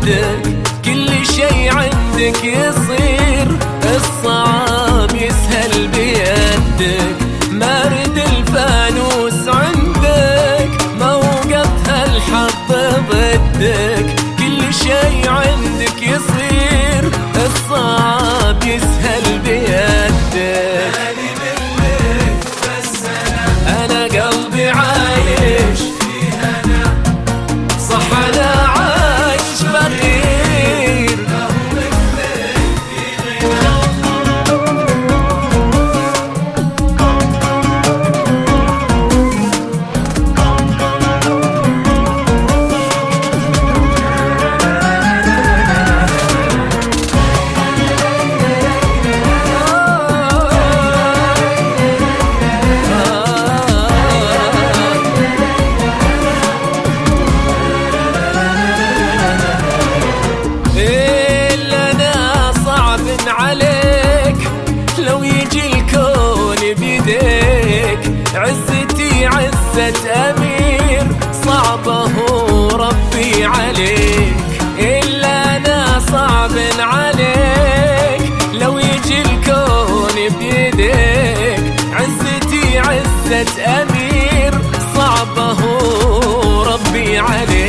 بيدك، كل شي عندك يصير، الصعب يسهل بيدك، مرد الفانوس عندك، موقفها الحظ ضدك، كل شي عندك يصير، الصعب يسهل بيدك. أنا قلبي عايش في هنا، صح أنا عايش فقير، عزتي عزة أمير، صعبه ربي عليك، إلا أنا صعب عليك، لو يجي الكون بيديك، عزتي عزة أمير، صعبه ربي عليك.